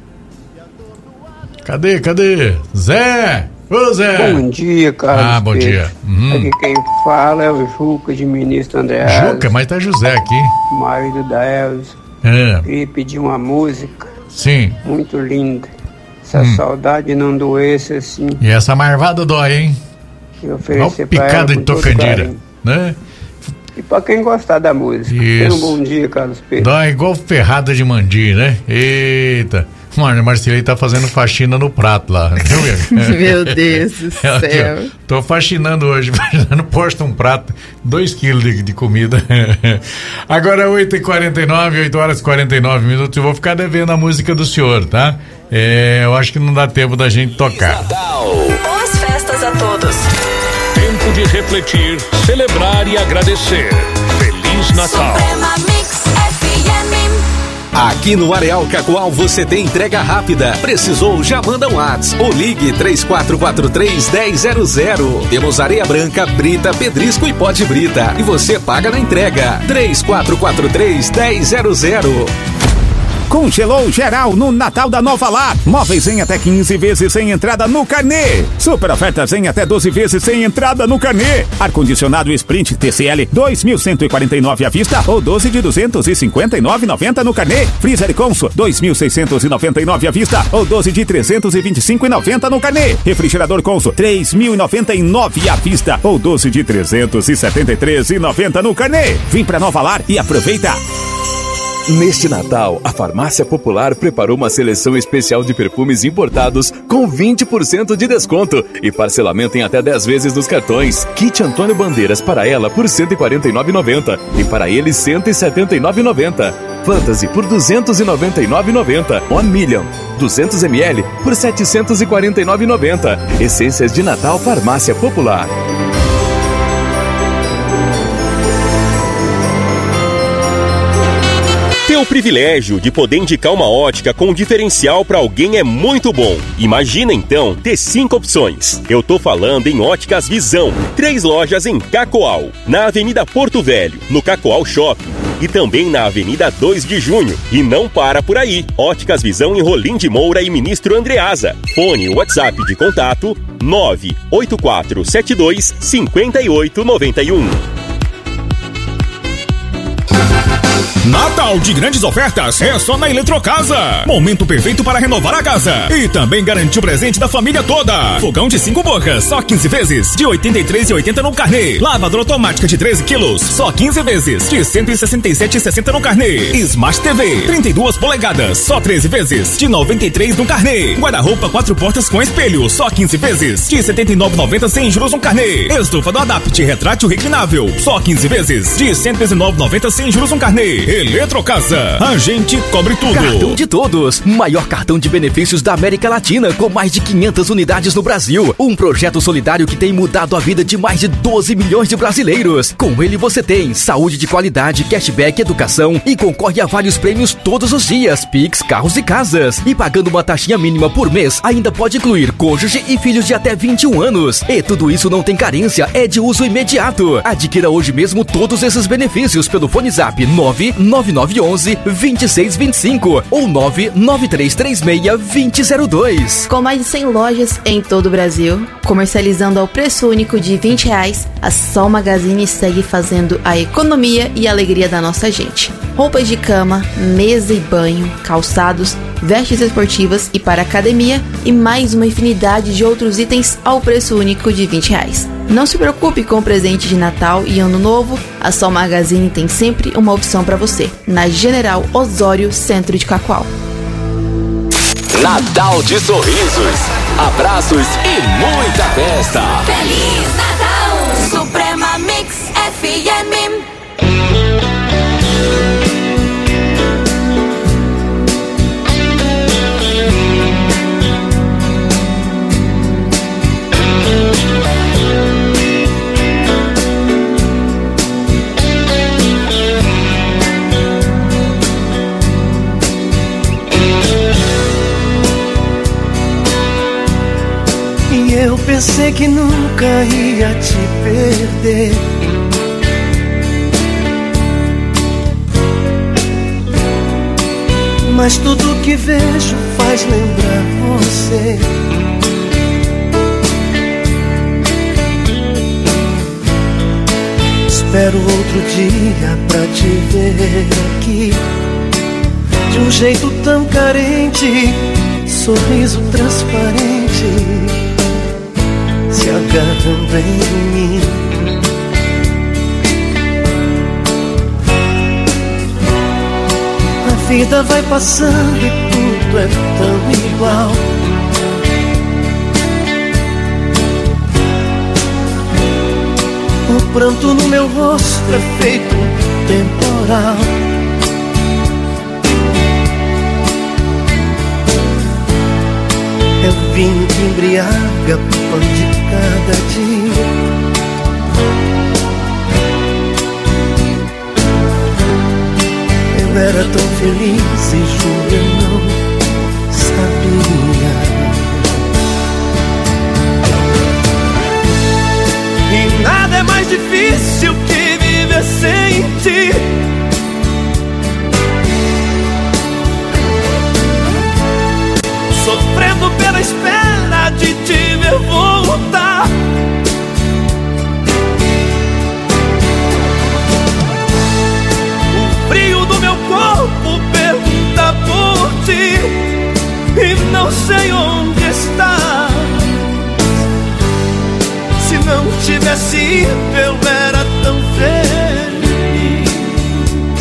Cadê? Zé! Ô Zé! Bom dia, Carlos. Bom dia. Aqui quem fala é o Juca, de Ministro André. Juca, mas tá José aqui. Marido da Elza. Queria pedir uma música. Sim. Muito linda. Se a saudade não doesse assim. E essa marvada dói, hein? E oferecer pra picada ela de Tocandira, né? E pra quem gostar da música. Tenha um bom dia, Carlos Pedro. Dói igual ferrada de mandi, né? Eita. Mano, a Marcilei tá fazendo faxina no prato lá, viu, minha? Meu Deus do céu. Aqui, tô faxinando hoje, não posta um prato, 2 quilos de comida. Agora 8h49, 8 horas e 49 minutos, eu vou ficar devendo a música do senhor, tá? Eu acho que não dá tempo da gente tocar. Boas festas a todos. Tempo de refletir, celebrar e agradecer. Feliz Natal. Suprema Mix FM. Aqui no Areal Cacoal você tem entrega rápida. Precisou? Já manda um WhatsApp ou ligue 3443-1000. Temos areia branca, brita, pedrisco e pó de brita. E você paga na entrega. 3443-1000. Congelou geral no Natal da Nova Lar. Móveis em até 15 vezes sem entrada no carnê. Super ofertas em até 12 vezes sem entrada no carnê. Ar-condicionado Sprint TCL 2.149 à vista ou 12 de 259,90 no carnê. Freezer Consul 2.699 à vista ou 12 de 325,90 no carnê. Refrigerador Consul 3.099 à vista ou 12 de 373,90 no carnê. Vem pra Nova Lar e aproveita. Neste Natal, a Farmácia Popular preparou uma seleção especial de perfumes importados com 20% de desconto e parcelamento em até 10 vezes nos cartões. Kit Antônio Bandeiras para ela por R$ 149,90 e para ele R$ 179,90. Fantasy por R$ 299,90. 1 Million 200 ml por R$ 749,90. Essências de Natal Farmácia Popular. Ter o privilégio de poder indicar uma ótica com um diferencial para alguém é muito bom. Imagina então ter 5 opções. Eu tô falando em Óticas Visão. 3 lojas em Cacoal, na Avenida Porto Velho, no Cacoal Shopping, e também na Avenida 2 de Junho. E não para por aí. Óticas Visão em Rolim de Moura e Ministro Andreasa. Fone WhatsApp de contato 98472 5891. Natal de grandes ofertas é só na Eletrocasa. Momento perfeito para renovar a casa e também garantir o presente da família toda. Fogão de 5 bocas, só 15 vezes, de R$ 83,80 no carnê. Lavadora automática de 13 quilos, só 15 vezes, de R$ 167,60 no carnê. Smart TV, 32 polegadas, só 13 vezes, de R$ 93 no carnê. Guarda-roupa 4 portas com espelho, só 15 vezes, de R$ 79,90 sem juros no carnê. Estufa do Adapt retrátil reclinável, só 15 vezes, de R$ 119,90 sem juros no carnê. Eletrocasa, a gente cobre tudo. Cartão de Todos, maior cartão de benefícios da América Latina, com mais de 500 unidades no Brasil. Um projeto solidário que tem mudado a vida de mais de 12 milhões de brasileiros. Com ele você tem saúde de qualidade, cashback, educação e concorre a vários prêmios todos os dias, Pix, carros e casas. E pagando uma taxinha mínima por mês, ainda pode incluir cônjuge e filhos de até 21 anos. E tudo isso não tem carência, é de uso imediato. Adquira hoje mesmo todos esses benefícios pelo Fone Zap 99911-2625 ou 99336-2002. Com mais de 100 lojas em todo o Brasil, comercializando ao preço único de R$20, a Sol Magazine segue fazendo a economia e a alegria da nossa gente. Roupas de cama, mesa e banho, calçados, vestes esportivas e para academia e mais uma infinidade de outros itens ao preço único de R$20. Não se preocupe com o presente de Natal e Ano Novo, a Sol Magazine tem sempre uma opção para você, na General Osório, centro de Cacoal. Natal de sorrisos, abraços e muita festa. Feliz Natal, Suprema Mix FM. Eu pensei que nunca ia te perder. Mas tudo que vejo faz lembrar você. Espero outro dia pra te ver aqui, de um jeito tão carente, sorriso transparente, se agarrando em mim. A vida vai passando e tudo é tão igual. O pranto no meu rosto é feito um temporal. É o vinho que embriaga, pão de cada dia. Eu era tão feliz e juro eu não sabia. E nada é mais difícil que viver sem ti. Sofrendo pela espera de te ver voltar. O frio do meu corpo pergunta por ti e não sei onde está. Se não tivesse ido eu era tão feliz.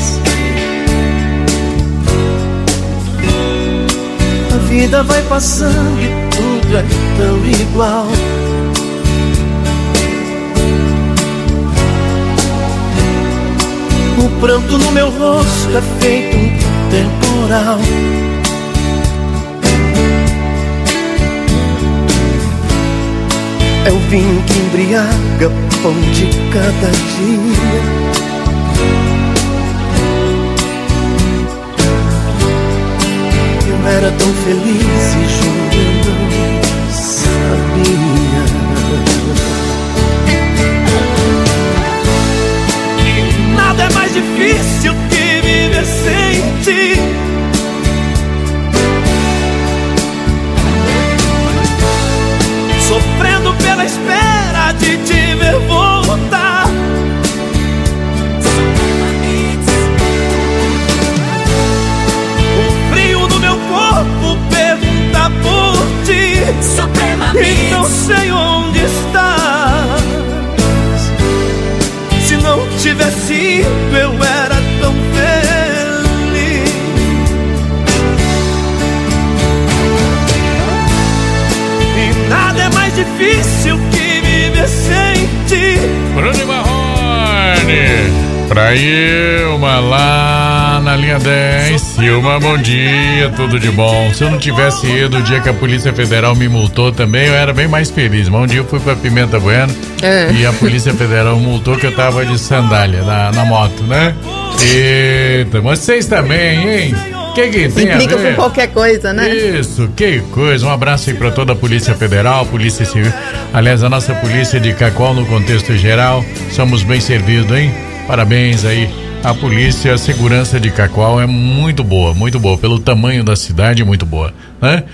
A vida vai passando e tudo é tão igual. O pranto no meu rosto é feito um temporal. É o vinho que embriaga o pão de cada dia. Eu era tão feliz e juro eu não sabia. E nada é mais difícil que viver sem ti. Sofrendo pela espera de te ver voltar. O frio no meu corpo pergunta por ti. E não sei onde estás. Se não tivesse ido eu era tão feliz. E nada é mais difícil que viver sem ti. Bruno Marrone, pra Ilma lá na linha 10. Ilma, bom dia, tudo de bom. Se eu não tivesse ido o dia que a Polícia Federal me multou também, eu era bem mais feliz. Mas um dia eu fui pra Pimenta Bueno e a Polícia Federal multou que eu tava de sandália na moto, né? Eita, vocês também, hein? Que tem a ver? Implica com qualquer coisa, né? Isso, que coisa. Um abraço aí pra toda a Polícia Federal, Polícia Civil. Aliás, a nossa polícia de Cacoal no contexto geral, somos bem servidos, hein? Parabéns aí. A polícia, a segurança de Cacoal é muito boa, pelo tamanho da cidade, muito boa, né?